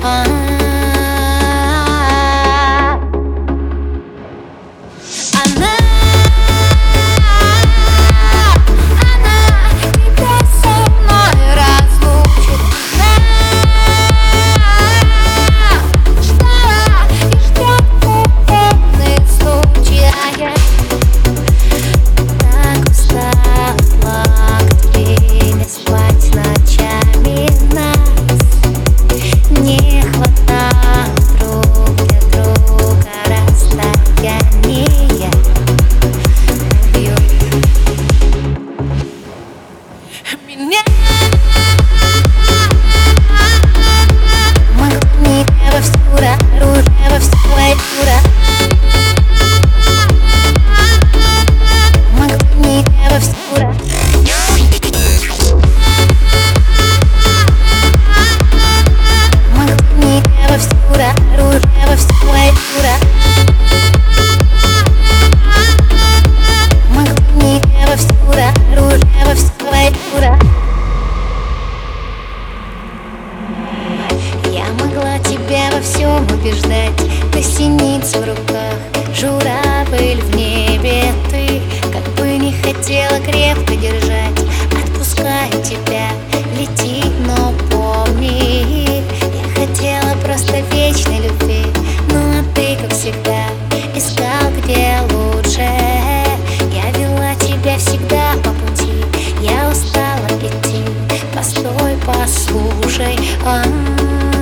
Я могла тебя во всем убеждать, гостиница в руках, журавль в небе ты. Как бы не хотела крепко держать, отпускаю тебя, лети, но помни, я хотела просто вечной любви, ну а ты, как всегда, искал где лучше. Я вела тебя всегда по пути, я устала идти, постой, послушай.